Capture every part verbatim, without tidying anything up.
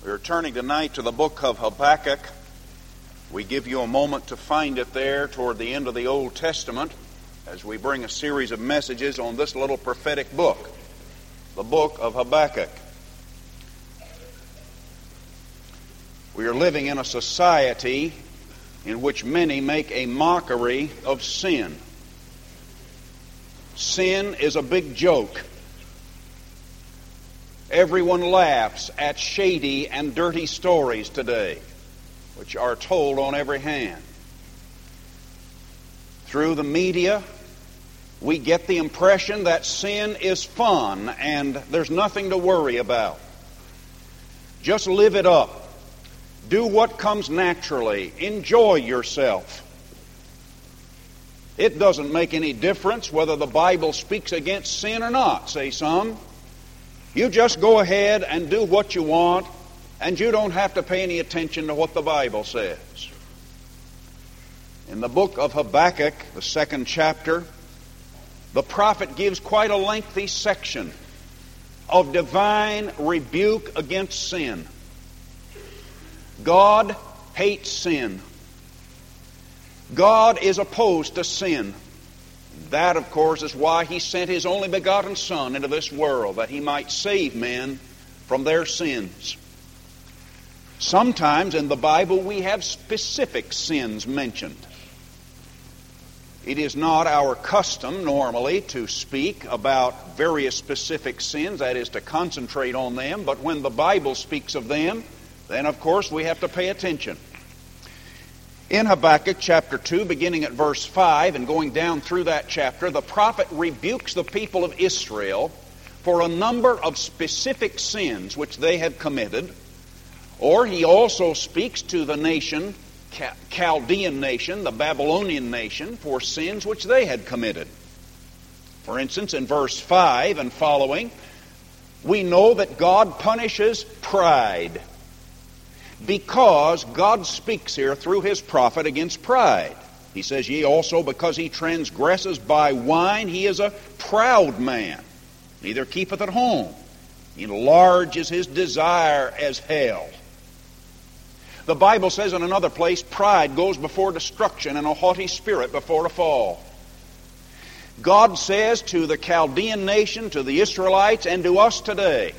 We are turning tonight to the book of Habakkuk. We give you a moment to find it there toward the end of the Old Testament as we bring a series of messages on this little prophetic book, the book of Habakkuk. We are living in a society in which many make a mockery of sin. Sin is a big joke. Everyone laughs at shady and dirty stories today, which are told on every hand. Through the media, we get the impression that sin is fun and there's nothing to worry about. Just live it up. Do what comes naturally. Enjoy yourself. It doesn't make any difference whether the Bible speaks against sin or not, say some. You just go ahead and do what you want, and you don't have to pay any attention to what the Bible says. In the book of Habakkuk, the second chapter, the prophet gives quite a lengthy section of divine rebuke against sin. God hates sin. God is opposed to sin. That, of course, is why He sent His only begotten Son into this world, that He might save men from their sins. Sometimes in the Bible we have specific sins mentioned. It is not our custom normally to speak about various specific sins, that is, to concentrate on them, but when the Bible speaks of them, then of course we have to pay attention. In Habakkuk chapter two, beginning at verse five and going down through that chapter, the prophet rebukes the people of Israel for a number of specific sins which they have committed, or he also speaks to the nation, Chaldean nation, the Babylonian nation, for sins which they had committed. For instance, in verse five and following, we know that God punishes pride, because God speaks here through His prophet against pride. He says, "Yea, also because he transgresses by wine, he is a proud man, neither keepeth at home. He enlarges his desire as hell." The Bible says in another place, pride goes before destruction and a haughty spirit before a fall. God says to the Chaldean nation, to the Israelites, and to us today,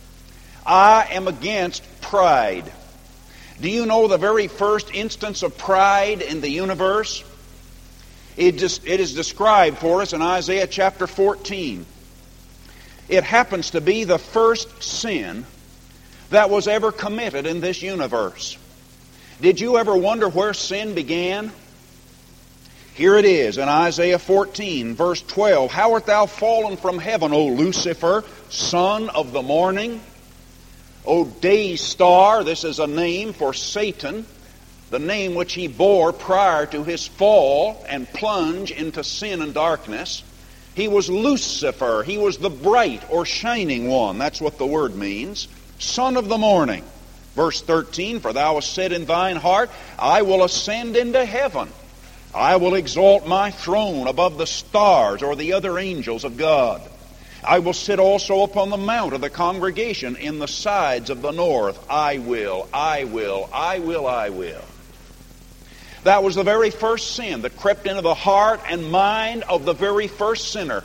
"I am against pride." Do you know the very first instance of pride in the universe? It, just, it is described for us in Isaiah chapter fourteen. It happens to be the first sin that was ever committed in this universe. Did you ever wonder where sin began? Here it is in Isaiah fourteen, verse twelve. "How art thou fallen from heaven, O Lucifer, son of the morning? O day star," this is a name for Satan, the name which he bore prior to his fall and plunge into sin and darkness. He was Lucifer. He was the bright or shining one. That's what the word means. Son of the morning. Verse thirteen, "For thou hast said in thine heart, I will ascend into heaven. I will exalt my throne above the stars," or the other angels of God. "I will sit also upon the mount of the congregation in the sides of the north. I will, I will, I will, I will." That was the very first sin that crept into the heart and mind of the very first sinner.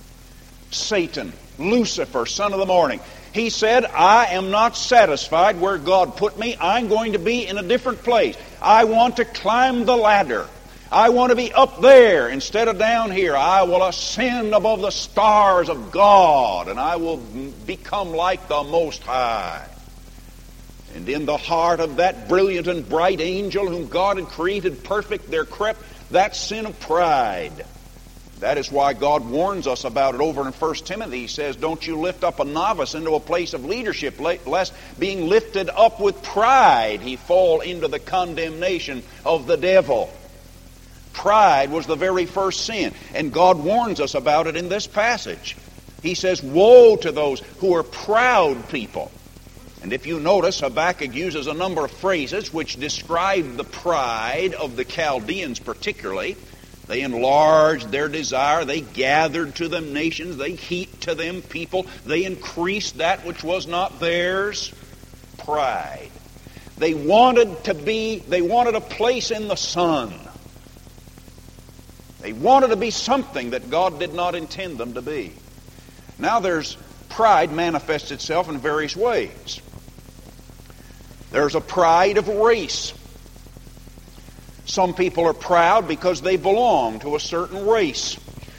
Satan, Lucifer, son of the morning. He said, "I am not satisfied where God put me. I'm going to be in a different place. I want to climb the ladder. I want to be up there instead of down here. I will ascend above the stars of God, and I will become like the Most High." And in the heart of that brilliant and bright angel whom God had created perfect, there crept that sin of pride. That is why God warns us about it over in First Timothy. He says, "Don't you lift up a novice into a place of leadership, lest being lifted up with pride he fall into the condemnation of the devil." Pride was the very first sin, and God warns us about it in this passage. He says, "Woe to those who are proud people." And if you notice, Habakkuk uses a number of phrases which describe the pride of the Chaldeans particularly. They enlarged their desire. They gathered to them nations. They heaped to them people. They increased that which was not theirs. pride. They wanted to be, they wanted a place in the sun. They wanted to be something that God did not intend them to be. Now there's pride manifests itself in various ways. There's a pride of race. Some people are proud because they belong to a certain race.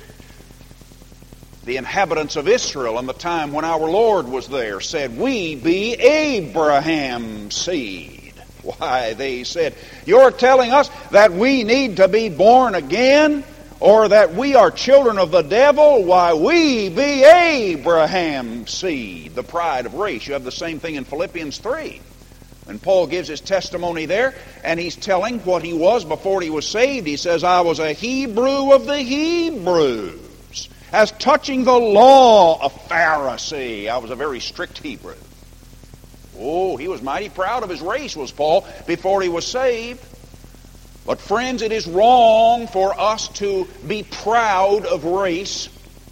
The inhabitants of Israel in the time when our Lord was there said, "We be Abraham's seed." Why, they said, "You're telling us that we need to be born again, or that we are children of the devil? Why, we be Abraham's seed." The pride of race. You have the same thing in Philippians three. When Paul gives his testimony there, and he's telling what he was before he was saved, he says, "I was a Hebrew of the Hebrews. As touching the law, a Pharisee." I was a very strict Hebrew. Oh, he was mighty proud of his race, was Paul, before he was saved. But friends, it is wrong for us to be proud of race.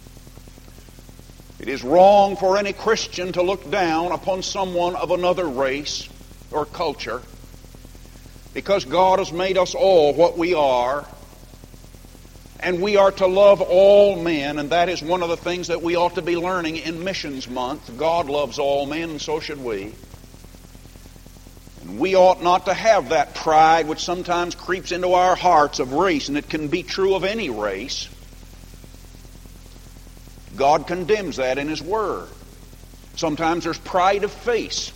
It is wrong for any Christian to look down upon someone of another race or culture, because God has made us all what we are, and we are to love all men, and that is one of the things that we ought to be learning in Missions Month. God loves all men, and so should we. And we ought not to have that pride which sometimes creeps into our hearts of race, and it can be true of any race. God condemns that in His Word. Sometimes there's pride of face.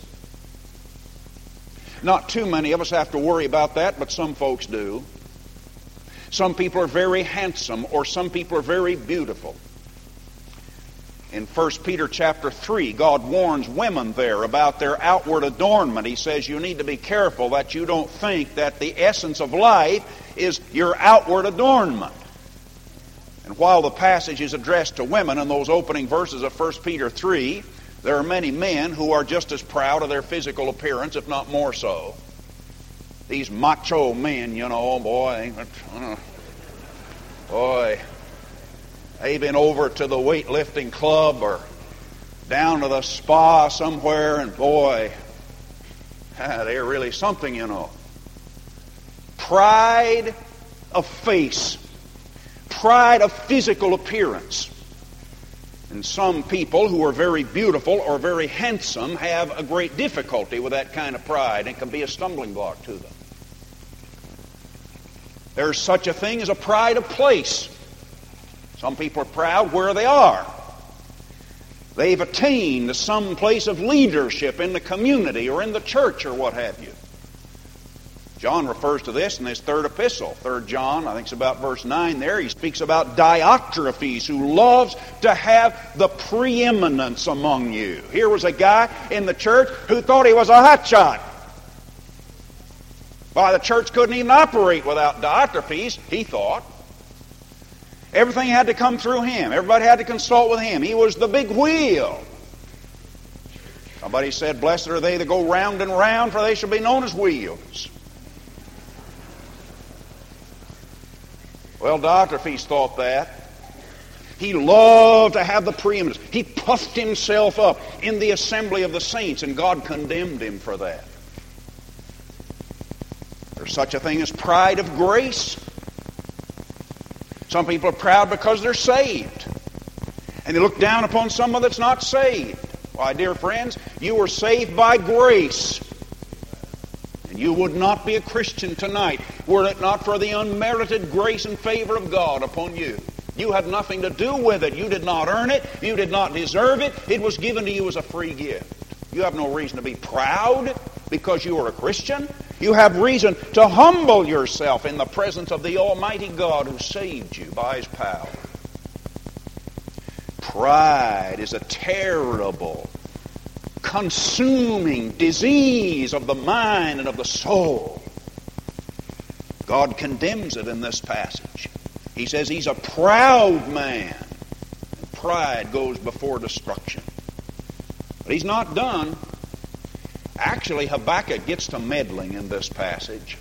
Not too many of us have to worry about that, but some folks do. Some people are very handsome, or some people are very beautiful. In First Peter chapter three, God warns women there about their outward adornment. He says you need to be careful that you don't think that the essence of life is your outward adornment. And while the passage is addressed to women in those opening verses of First Peter three, there are many men who are just as proud of their physical appearance, if not more so. These macho men, you know, boy, boy, they've been over to the weightlifting club or down to the spa somewhere, and boy, they're really something, you know. Pride of face, pride of physical appearance. And some people who are very beautiful or very handsome have a great difficulty with that kind of pride. It can be a stumbling block to them. There's such a thing as a pride of place. Some people are proud where they are. They've attained to some place of leadership in the community or in the church or what have you. John refers to this in his third epistle, Third John, I think it's about verse nine there. He speaks about Diotrephes, who loves to have the preeminence among you. Here was a guy in the church who thought he was a hotshot. Why, the church couldn't even operate without Diotrephes, he thought. Everything had to come through him. Everybody had to consult with him. He was the big wheel. Somebody said, "Blessed are they that go round and round, for they shall be known as wheels." Well, Diotrephes thought that. He loved to have the preeminence. He puffed himself up in the assembly of the saints, and God condemned him for that. There's such a thing as pride of grace. Some people are proud because they're saved, and they look down upon someone that's not saved. Why, dear friends, you were saved by grace. And you would not be a Christian tonight were it not for the unmerited grace and favor of God upon you. You had nothing to do with it. You did not earn it. You did not deserve it. It was given to you as a free gift. You have no reason to be proud because you are a Christian. You have reason to humble yourself in the presence of the Almighty God who saved you by His power. Pride is a terrible, consuming disease of the mind and of the soul. God condemns it in this passage. He says he's a proud man. And pride goes before destruction. But he's not done. Actually, Habakkuk gets to meddling in this passage.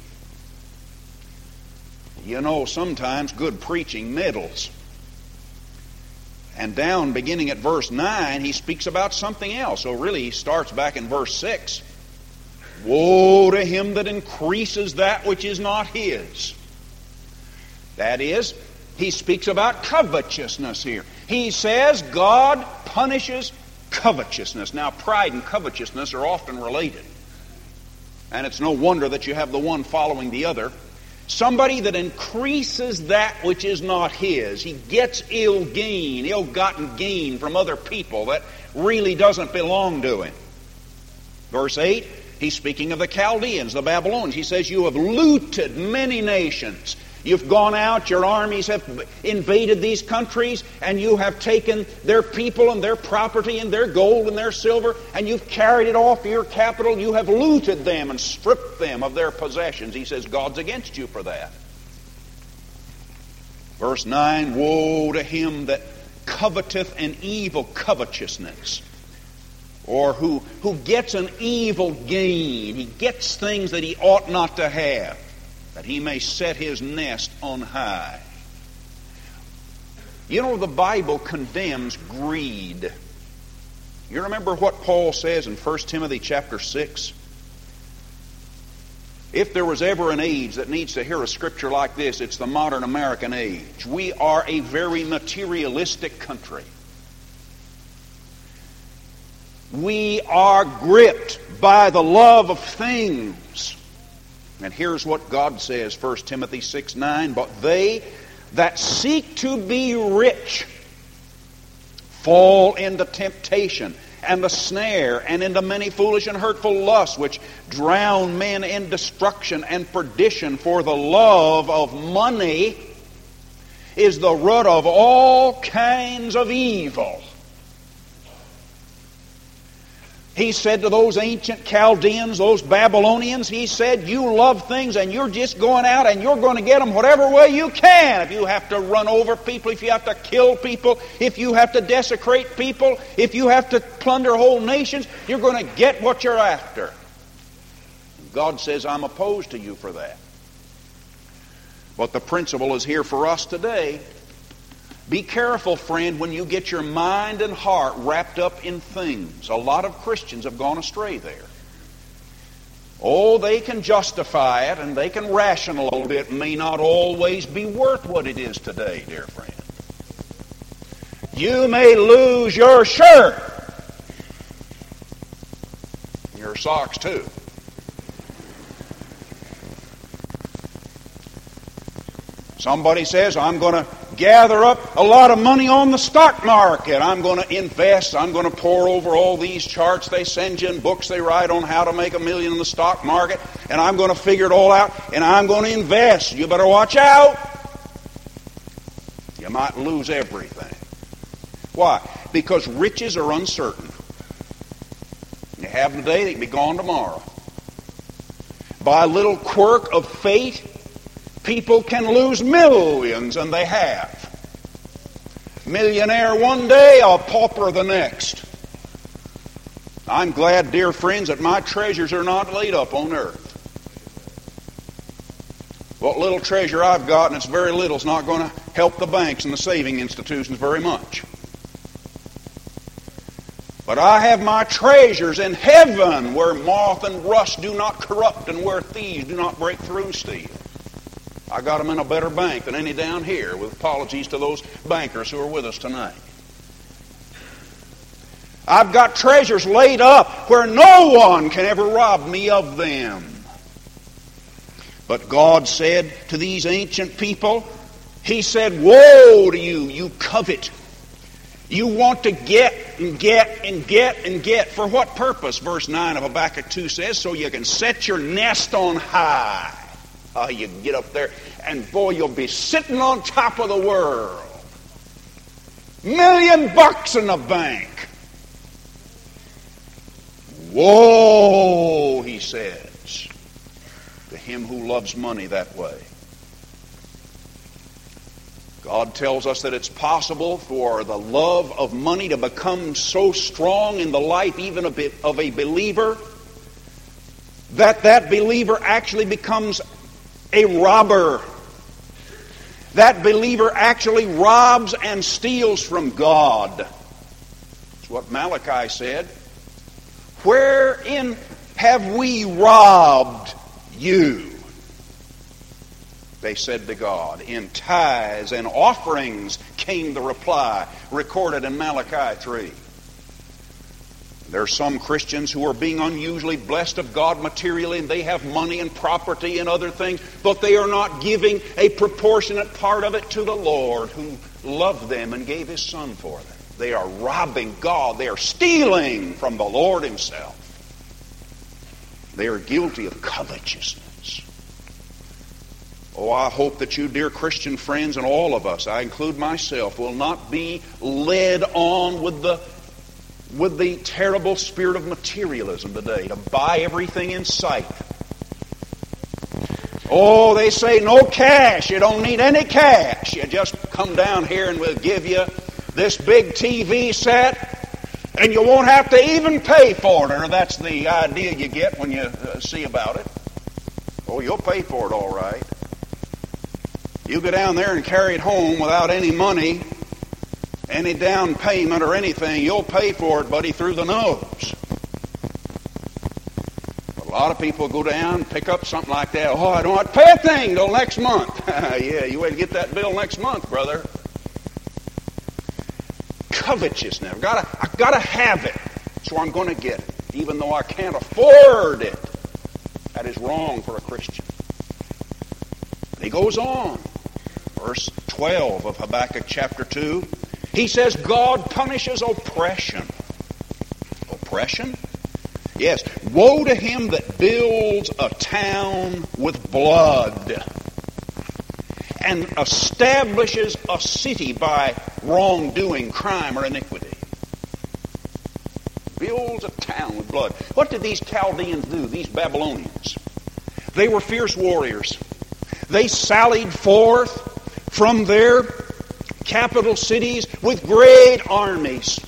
You know, sometimes good preaching meddles. And down, beginning at verse nine, he speaks about something else. So really, he starts back in verse six. Woe to him that increases that which is not his. That is, he speaks about covetousness here. He says God punishes covetousness. Now, pride and covetousness are often related. And it's no wonder that you have the one following the other. Somebody that increases that which is not his. He gets ill gain, ill-gotten gain from other people that really doesn't belong to him. Verse eight, he's speaking of the Chaldeans, the Babylonians. He says, you have looted many nations. You've gone out, your armies have invaded these countries, and you have taken their people and their property and their gold and their silver, and you've carried it off to your capital. You have looted them and stripped them of their possessions. He says, God's against you for that. Verse nine, woe to him that coveteth an evil covetousness, or who, who gets an evil gain. He gets things that he ought not to have, that he may set his nest on high. You know, the Bible condemns greed. You remember what Paul says in First Timothy chapter six? If there was ever an age that needs to hear a scripture like this, it's the modern American age. We are a very materialistic country. We are gripped by the love of things. And here's what God says, First Timothy six nine, but they that seek to be rich fall into temptation and the snare and into many foolish and hurtful lusts, which drown men in destruction and perdition. For the love of money is the root of all kinds of evil. He said to those ancient Chaldeans, those Babylonians, he said, you love things and you're just going out and you're going to get them whatever way you can. If you have to run over people, if you have to kill people, if you have to desecrate people, if you have to plunder whole nations, you're going to get what you're after. God says, I'm opposed to you for that. But the principle is here for us today. Be careful, friend, when you get your mind and heart wrapped up in things. A lot of Christians have gone astray there. Oh, they can justify it and they can rationalize it. It may not always be worth what it is today, dear friend. You may lose your shirt. Your socks, too. Somebody says, I'm going to gather up a lot of money on the stock market. I'm going to invest. I'm going to pore over all these charts they send you and books they write on how to make a million in the stock market. And I'm going to figure it all out. And I'm going to invest. You better watch out. You might lose everything. Why? Because riches are uncertain. You have them today, they can be gone tomorrow. By a little quirk of fate, people can lose millions, and they have. Millionaire one day, a pauper the next. I'm glad, dear friends, that my treasures are not laid up on earth. What little treasure I've got, and it's very little, is not going to help the banks and the saving institutions very much. But I have my treasures in heaven, where moth and rust do not corrupt, and where thieves do not break through and steal. I got them in a better bank than any down here, with apologies to those bankers who are with us tonight. I've got treasures laid up where no one can ever rob me of them. But God said to these ancient people, He said, woe to you, you covet. You want to get and get and get and get. For what purpose? Verse nine of Habakkuk two says, so you can set your nest on high. Oh, you get up there, and boy, you'll be sitting on top of the world. Million bucks in the bank. Woe, he says, to him who loves money that way. God tells us that it's possible for the love of money to become so strong in the life even of a believer that that believer actually becomes a robber. That believer actually robs and steals from God. That's what Malachi said. Wherein have we robbed you? They said to God. In tithes and offerings came the reply, recorded in Malachi three. There are some Christians who are being unusually blessed of God materially, and they have money and property and other things, but they are not giving a proportionate part of it to the Lord who loved them and gave His Son for them. They are robbing God. They are stealing from the Lord Himself. They are guilty of covetousness. Oh, I hope that you, dear Christian friends, and all of us, I include myself, will not be led on with the with the terrible spirit of materialism today, to buy everything in sight. Oh, they say no cash. You don't need any cash. You just come down here and we'll give you this big T V set, and you won't have to even pay for it. Or that's the idea you get when you uh, see about it. Oh, you'll pay for it all right. You go down there and carry it home without any money, any down payment or anything, you'll pay for it, buddy, through the nose. But a lot of people go down, pick up something like that. Oh, I don't have to pay a thing till next month. Yeah, you wait to get that bill next month, brother. Covetousness. I've got to, I've got to have it, so I'm going to get it, even though I can't afford it. That is wrong for a Christian. And he goes on. Verse twelve of Habakkuk chapter two. He says, God punishes oppression. Oppression? Yes. Woe to him that builds a town with blood and establishes a city by wrongdoing, crime, or iniquity. Builds a town with blood. What did these Chaldeans do, these Babylonians? They were fierce warriors. They sallied forth from their capital cities with great armies.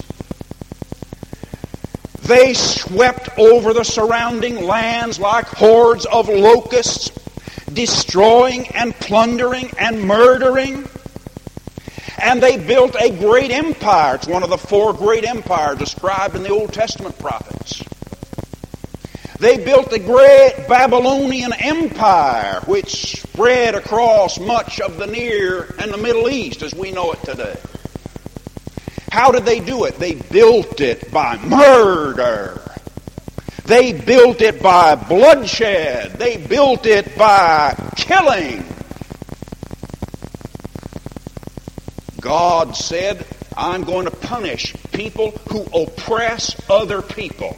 They swept over the surrounding lands like hordes of locusts, destroying and plundering and murdering. And they built a great empire. It's one of the four great empires described in the Old Testament prophets. They built a great Babylonian empire which spread across much of the Near and the Middle East as we know it today. How did they do it? They built it by murder. They built it by bloodshed. They built it by killing. God said, I'm going to punish people who oppress other people.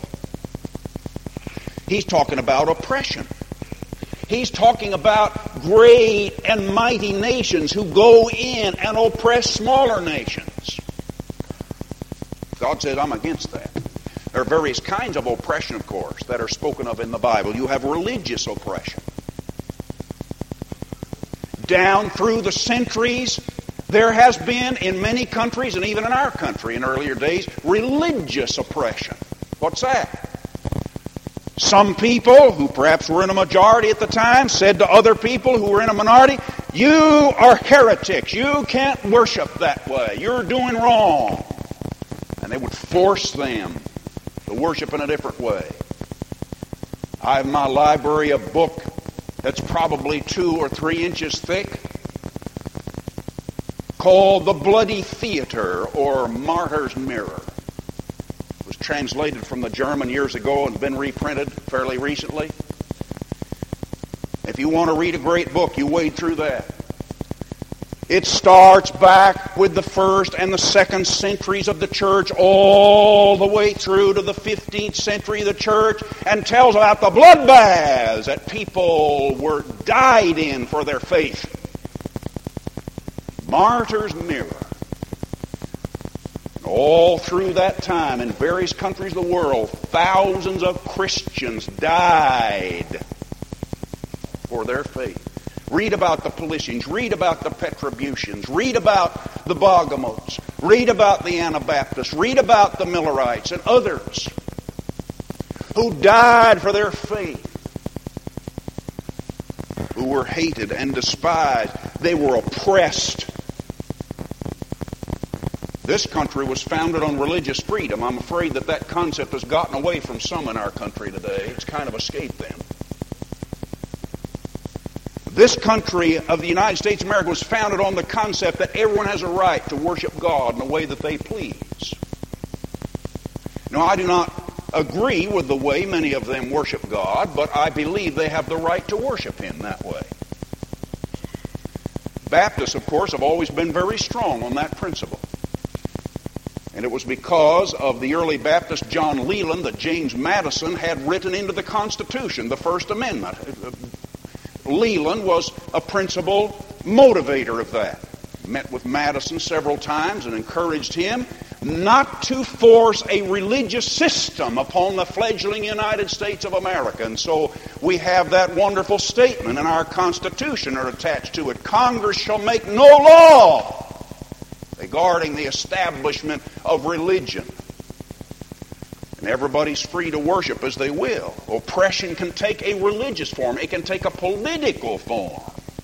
He's talking about oppression. He's talking about great and mighty nations who go in and oppress smaller nations. God says, I'm against that. There are various kinds of oppression, of course, that are spoken of in the Bible. You have religious oppression. Down through the centuries, there has been in many countries, and even in our country in earlier days, religious oppression. What's that? Some people, who perhaps were in a majority at the time, said to other people who were in a minority, you are heretics. You can't worship that way. You're doing wrong. And they would force them to worship in a different way. I have in my library a book that's probably two or three inches thick called The Bloody Theater, or Martyr's Mirror. It was translated from the German years ago and been reprinted fairly recently. If you want to read a great book, you wade through that. It starts back with the first and the second centuries of the church all the way through to the fifteenth century of the church and tells about the bloodbaths that people were died in for their faith. Martyr's Mirror. And all through that time in various countries of the world, thousands of Christians died for their faith. Read about the Paulicians, read about the Petrobutians, read about the Bogomots, read about the Anabaptists, read about the Millerites and others who died for their faith, who were hated and despised. They were oppressed. This country was founded on religious freedom. I'm afraid that that concept has gotten away from some in our country today. It's kind of escaped them. This country of the United States of America was founded on the concept that everyone has a right to worship God in the way that they please. Now, I do not agree with the way many of them worship God, but I believe they have the right to worship Him that way. Baptists, of course, have always been very strong on that principle. And it was because of the early Baptist John Leland that James Madison had written into the Constitution, the First Amendment. Leland was a principal motivator of that. Met with Madison several times and encouraged him not to force a religious system upon the fledgling United States of America. And so we have that wonderful statement in our Constitution or attached to it. Congress shall make no law regarding the establishment of religion. And everybody's free to worship as they will. Oppression can take a religious form. It can take a political form.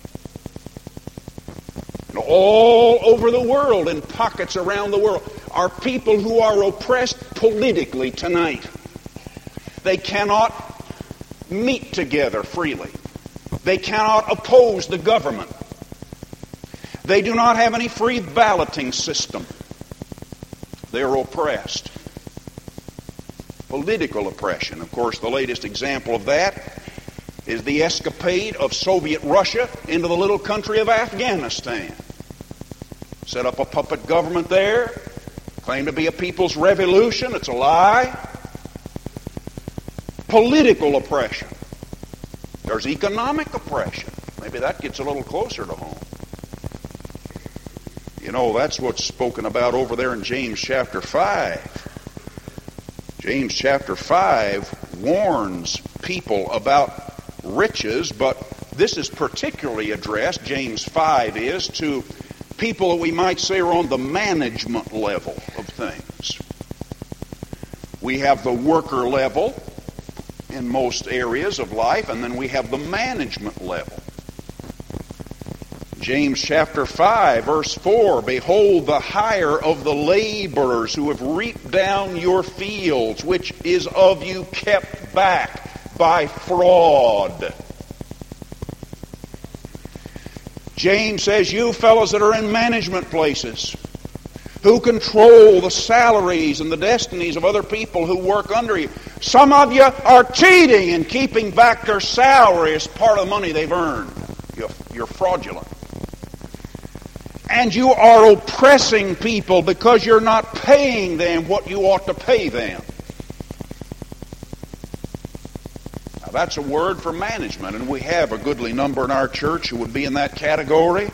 And all over the world, in pockets around the world, are people who are oppressed politically tonight. They cannot meet together freely. They cannot oppose the government. They do not have any free balloting system. They are oppressed. Political oppression. Of course, the latest example of that is the escapade of Soviet Russia into the little country of Afghanistan. Set up a puppet government there, claim to be a people's revolution. It's a lie. Political oppression. There's economic oppression. Maybe that gets a little closer to home. You know, that's what's spoken about over there in James chapter five. James chapter five warns people about riches, but this is particularly addressed, James five is, to people that we might say are on the management level of things. We have the worker level in most areas of life, and then we have the management level. James chapter five, verse four, behold the hire of the laborers who have reaped down your fields, which is of you kept back by fraud. James says, you fellows that are in management places, who control the salaries and the destinies of other people who work under you, some of you are cheating and keeping back their salary as part of the money they've earned. You're, you're fraudulent. And you are oppressing people because you're not paying them what you ought to pay them. Now that's a word for management, and we have a goodly number in our church who would be in that category.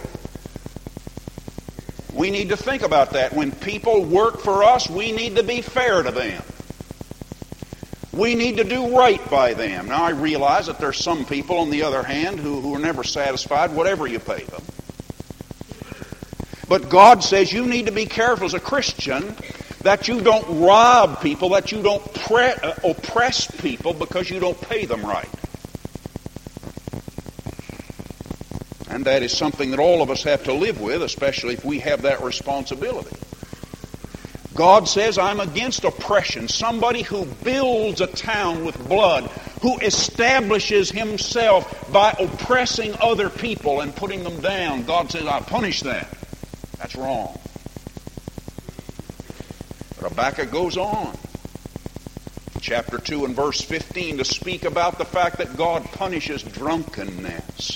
We need to think about that. When people work for us, we need to be fair to them. We need to do right by them. Now I realize that there's some people, on the other hand, who, who are never satisfied whatever you pay them. But God says you need to be careful as a Christian that you don't rob people, that you don't pre- uh, oppress people because you don't pay them right. And that is something that all of us have to live with, especially if we have that responsibility. God says, I'm against oppression. Somebody who builds a town with blood, who establishes himself by oppressing other people and putting them down. God says, I punish that. That's wrong. But Habakkuk goes on, chapter two and verse fifteen, to speak about the fact that God punishes drunkenness.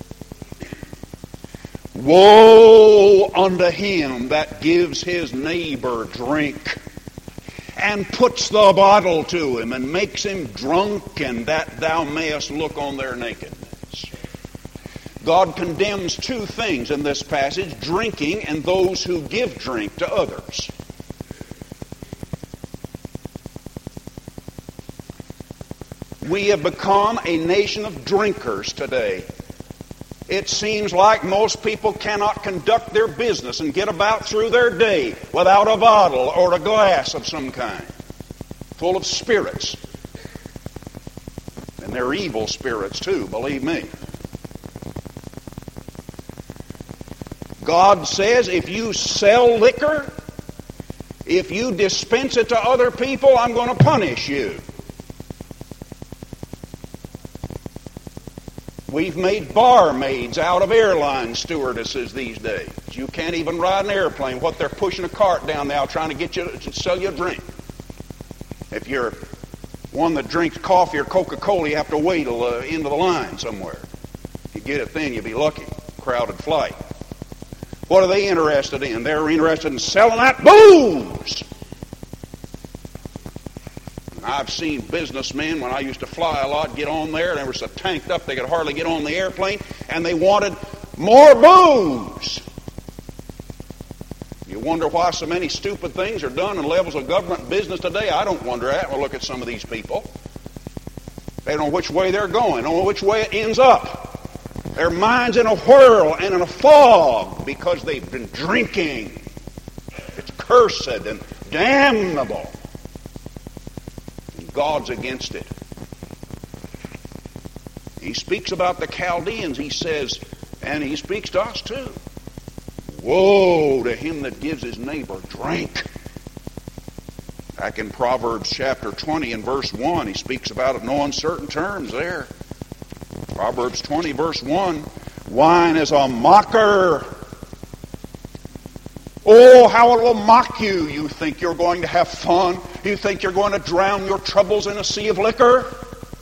Woe unto him that gives his neighbor drink, and puts the bottle to him, and makes him drunken, that thou mayest look on their nakedness. God condemns two things in this passage, drinking and those who give drink to others. We have become a nation of drinkers today. It seems like most people cannot conduct their business and get about through their day without a bottle or a glass of some kind, full of spirits. And they're evil spirits too, believe me. God says if you sell liquor, If you dispense it to other people, I'm going to punish you. We've made barmaids out of airline stewardesses these days. You can't even ride an airplane. What, they're pushing a cart down the aisle trying to get you to sell you a drink. If you're one that drinks coffee or Coca-Cola, you have to wait till the end of the line somewhere. If you get it then, you'll be lucky. Crowded flight. What are they interested in? They're interested in selling that booze. I've seen businessmen, when I used to fly a lot, get on there, and they were so tanked up they could hardly get on the airplane, and they wanted more booze. You wonder why so many stupid things are done in levels of government business today? I don't wonder that. Well, look at some of these people. They don't know which way they're going, don't know which way it ends up. Their mind's in a whirl and in a fog because they've been drinking. It's cursed and damnable. And God's against it. He speaks about the Chaldeans, he says, and he speaks to us too. Woe to him that gives his neighbor drink. Back in Proverbs chapter twenty and verse one, he speaks about it in no uncertain terms there. Proverbs twenty, verse one, wine is a mocker. Oh, how it will mock you. You think you're going to have fun. You think you're going to drown your troubles in a sea of liquor.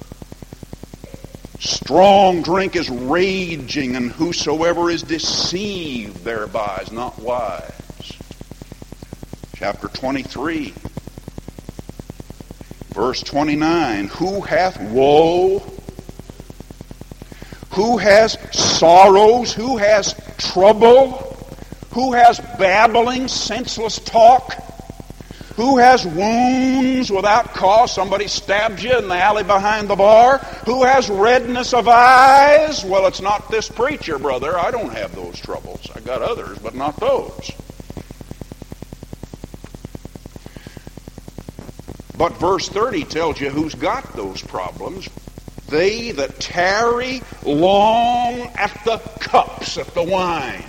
Strong drink is raging, and whosoever is deceived thereby is not wise. Chapter twenty-three, verse twenty-nine, who hath woe? Who has sorrows? Who has trouble? Who has babbling, senseless talk? Who has wounds without cause? Somebody stabs you in the alley behind the bar. Who has redness of eyes? Well, it's not this preacher, brother. I don't have those troubles. I got others, but not those. But verse thirty tells you who's got those problems. They that tarry long at the cups, at the wine,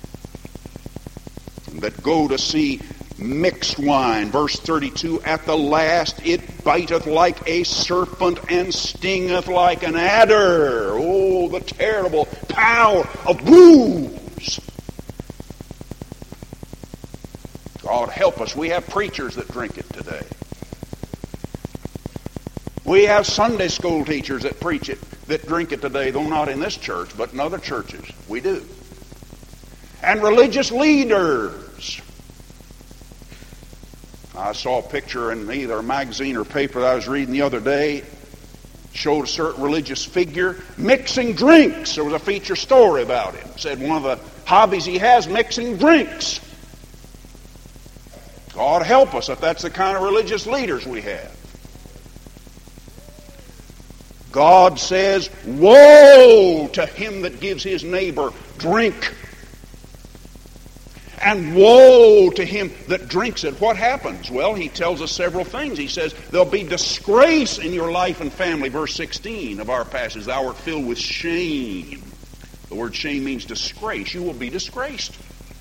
that go to see mixed wine. Verse thirty-two, at the last it biteth like a serpent and stingeth like an adder. Oh, the terrible power of booze. God help us. We have preachers that drink it today. We have Sunday school teachers that preach it, that drink it today, though not in this church, but in other churches. We do. And religious leaders. I saw a picture in either a magazine or paper that I was reading the other day. Showed a certain religious figure mixing drinks. There was a feature story about him. It said one of the hobbies he has, mixing drinks. God help us if that's the kind of religious leaders we have. God says, woe to him that gives his neighbor drink. And woe to him that drinks it. What happens? Well, he tells us several things. He says, there'll be disgrace in your life and family. Verse sixteen of our passage, thou art filled with shame. The word shame means disgrace. You will be disgraced.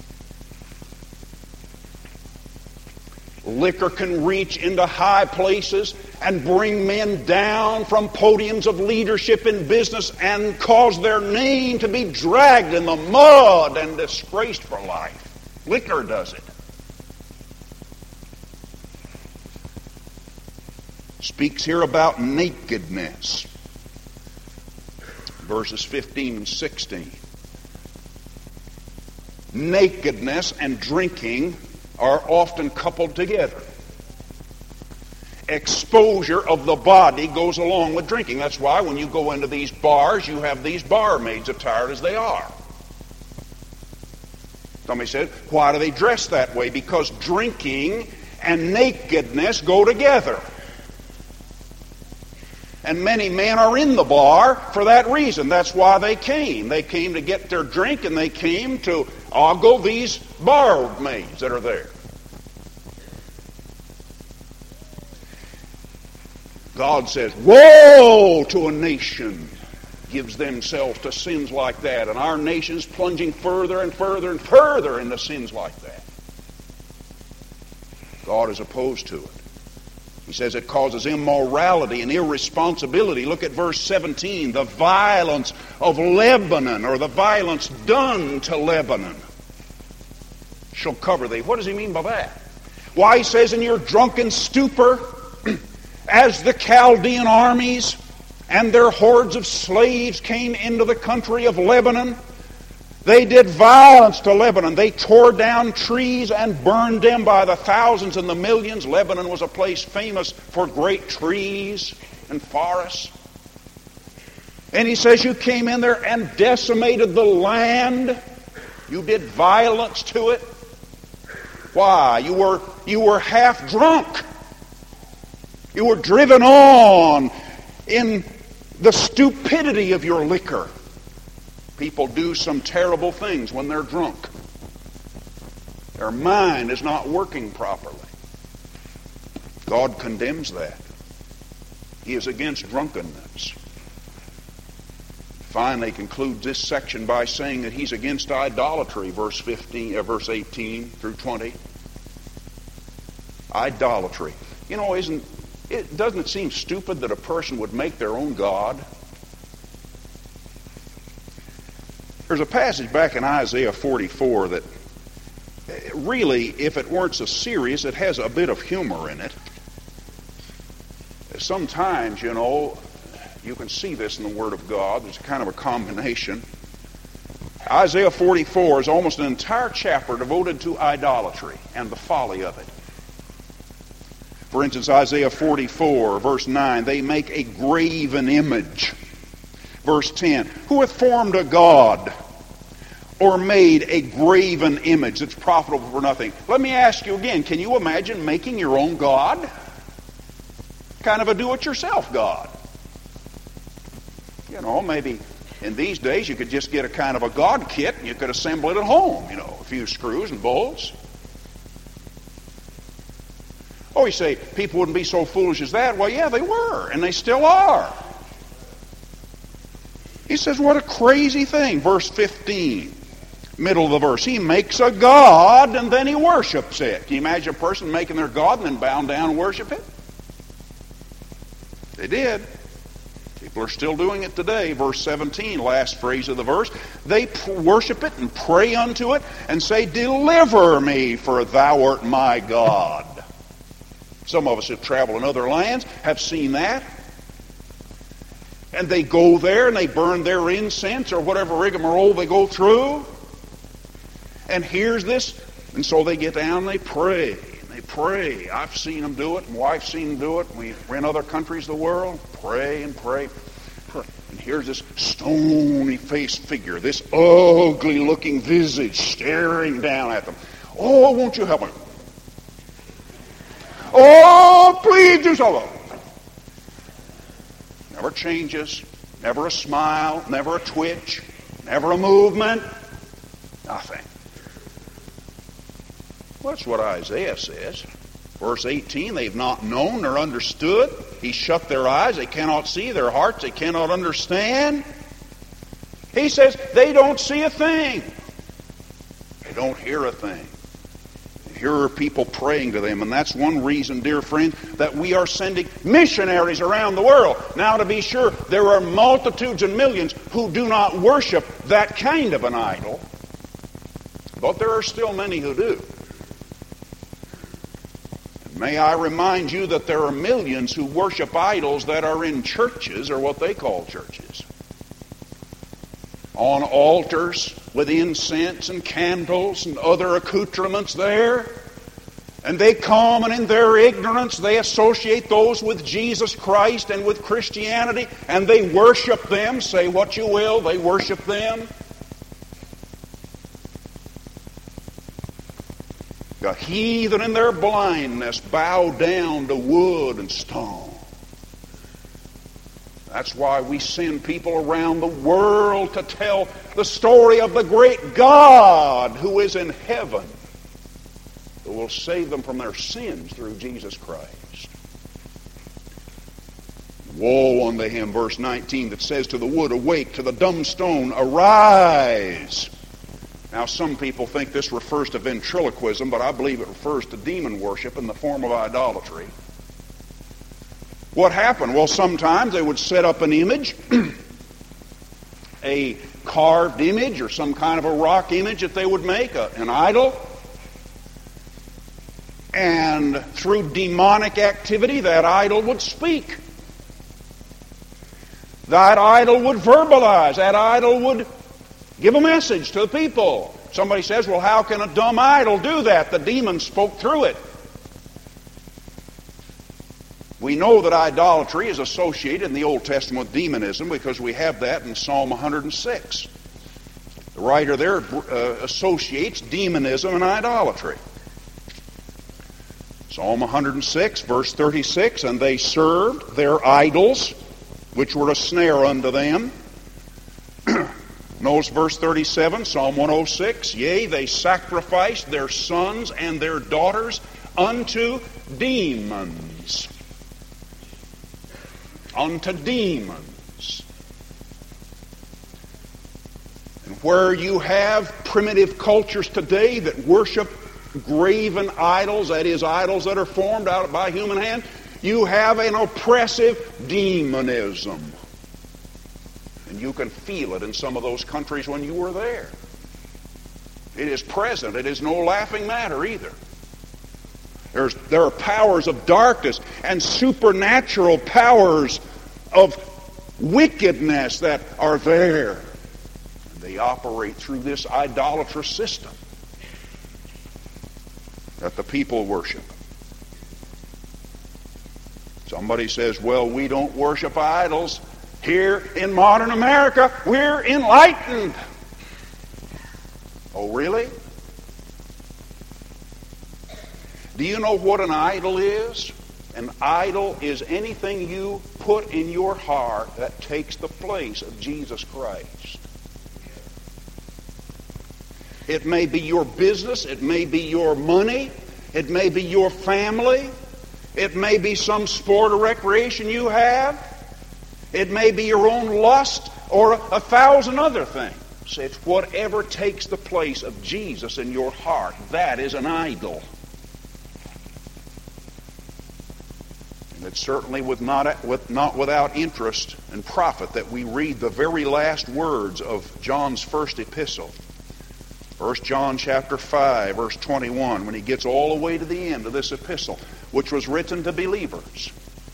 Liquor can reach into high places and bring men down from podiums of leadership in business and cause their name to be dragged in the mud and disgraced for life. Liquor does it. Speaks here about nakedness. Verses fifteen and sixteen. Nakedness and drinking are often coupled together. Exposure of the body goes along with drinking. That's why when you go into these bars, you have these barmaids attired as they are. Somebody said, why do they dress that way? Because drinking and nakedness go together. And many men are in the bar for that reason. That's why they came. They came to get their drink, and they came to ogle these barmaids that are there. God says, woe to a nation gives themselves to sins like that. And our nation's plunging further and further and further into sins like that. God is opposed to it. He says it causes immorality and irresponsibility. Look at verse seventeen. The violence of Lebanon, or the violence done to Lebanon, shall cover thee. What does he mean by that? Why, he says, in your drunken stupor, as the Chaldean armies and their hordes of slaves came into the country of Lebanon, they did violence to Lebanon. They tore down trees and burned them by the thousands and the millions. Lebanon was a place famous for great trees and forests. And he says you came in there and decimated the land. You did violence to it. Why? You were, you were half drunk. You were driven on in the stupidity of your liquor. People do some terrible things when they're drunk. Their mind is not working properly. God condemns that. He is against drunkenness. Finally concludes this section by saying that he's against idolatry, verse fifteen, uh, verse eighteen through twenty. Idolatry. You know, isn't it? Doesn't it seem stupid that a person would make their own god? There's a passage back in Isaiah forty-four that really, if it weren't so serious, it has a bit of humor in it. Sometimes, you know, you can see this in the Word of God. There's kind of a combination. Isaiah forty-four is almost an entire chapter devoted to idolatry and the folly of it. For instance, Isaiah forty-four, verse nine, they make a graven image. Verse ten, who hath formed a god or made a graven image that's profitable for nothing? Let me ask you again, can you imagine making your own god? Kind of a do-it-yourself god. You know, maybe in these days you could just get a kind of a god kit and you could assemble it at home, you know, a few screws and bolts. Oh, you say, people wouldn't be so foolish as that. Well, yeah, they were, and they still are. He says, what a crazy thing. Verse fifteen, middle of the verse. He makes a god and then he worships it. Can you imagine a person making their god and then bowing down and worship it? They did. People are still doing it today. Verse seventeen, last phrase of the verse. They worship it and pray unto it and say, deliver me, for thou art my God. Some of us who travel in other lands have seen that. And they go there and they burn their incense or whatever rigmarole they go through. And here's this. And so they get down and they pray. And they pray. I've seen them do it. My wife's seen them do it. We're in other countries of the world. Pray and pray. pray. And here's this stony-faced figure, this ugly-looking visage staring down at them. Oh, won't you help me? Oh, please do something. Never changes, never a smile, never a twitch, never a movement, nothing. Well, that's what Isaiah says. Verse eighteen, they've not known nor understood. He shut their eyes, they cannot see, their hearts they cannot understand. He says they don't see a thing. They don't hear a thing. Here are people praying to them, and that's one reason, dear friends, that we are sending missionaries around the world. Now, to be sure, there are multitudes and millions who do not worship that kind of an idol, but there are still many who do. And may I remind you that there are millions who worship idols that are in churches, or what they call churches, on altars with incense and candles and other accoutrements there. And they come, and in their ignorance they associate those with Jesus Christ and with Christianity, and they worship them. Say what you will, they worship them. The heathen in their blindness bow down to wood and stone. That's why we send people around the world to tell the story of the great God who is in heaven, who will save them from their sins through Jesus Christ. Woe unto him, verse nineteen, that says to the wood, awake, to the dumb stone, arise. Now, some people think this refers to ventriloquism, but I believe it refers to demon worship in the form of idolatry. What happened? Well, sometimes they would set up an image, a carved image or some kind of a rock image that they would make, a, an idol. And through demonic activity, that idol would speak. That idol would verbalize. That idol would give a message to the people. Somebody says, well, how can a dumb idol do that? The demon spoke through it. We know that idolatry is associated in the Old Testament with demonism because we have that in Psalm one hundred six. The writer there uh, associates demonism and idolatry. Psalm one hundred six, verse thirty-six, and they served their idols, which were a snare unto them. Notice verse thirty-seven, Psalm one oh six, yea, they sacrificed their sons and their daughters unto demons. Unto demons. And where you have primitive cultures today that worship graven idols, that is, idols that are formed out by human hand, you have an oppressive demonism. And you can feel it in some of those countries when you were there. It is present. It is no laughing matter either. There's, there are powers of darkness and supernatural powers of wickedness that are there. And they operate through this idolatrous system that the people worship. Somebody says, well, we don't worship idols. Here in modern America, we're enlightened. Oh, really? Do you know what an idol is? An idol is anything you put in your heart that takes the place of Jesus Christ. It may be your business. It may be your money. It may be your family. It may be some sport or recreation you have. It may be your own lust or a thousand other things. It's whatever takes the place of Jesus in your heart. That is an idol. And it's certainly with not, with, not without interest and profit that we read the very last words of John's first epistle. First John chapter five, verse twenty-one, when he gets all the way to the end of this epistle, which was written to believers.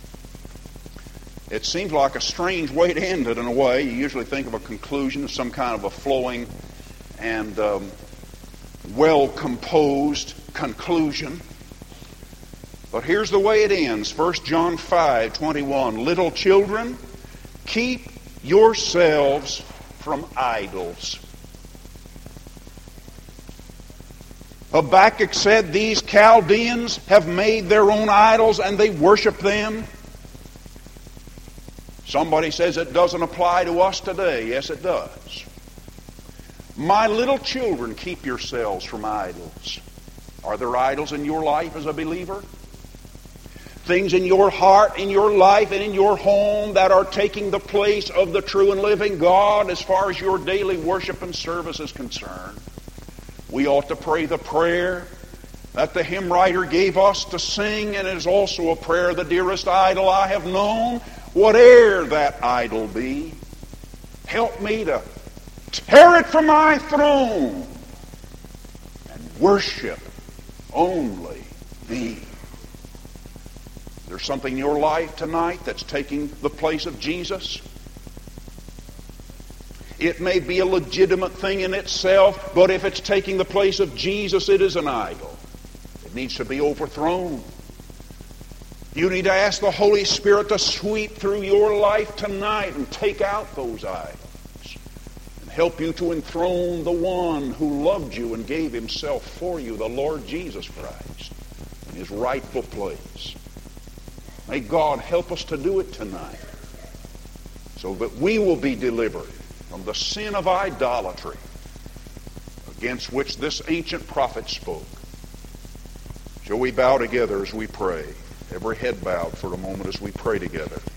It seems like a strange way to end it in a way. You usually think of a conclusion as some kind of a flowing and um, well-composed conclusion. But here's the way it ends. First John five, twenty-one, little children, keep yourselves from idols. Habakkuk said these Chaldeans have made their own idols and they worship them. Somebody says it doesn't apply to us today. Yes, it does. My little children, keep yourselves from idols. Are there idols in your life as a believer? Things in your heart, in your life, and in your home that are taking the place of the true and living God as far as your daily worship and service is concerned. We ought to pray the prayer that the hymn writer gave us to sing, and it is also a prayer, the dearest idol I have known, whate'er that idol be, help me to tear it from my throne and worship only thee. Is there something in your life tonight that's taking the place of Jesus? It may be a legitimate thing in itself, but if it's taking the place of Jesus, it is an idol. It needs to be overthrown. You need to ask the Holy Spirit to sweep through your life tonight and take out those idols and help you to enthrone the one who loved you and gave himself for you, the Lord Jesus Christ, in his rightful place. May God help us to do it tonight so that we will be delivered from the sin of idolatry against which this ancient prophet spoke. Shall we bow together as we pray? Every head bowed for a moment as we pray together.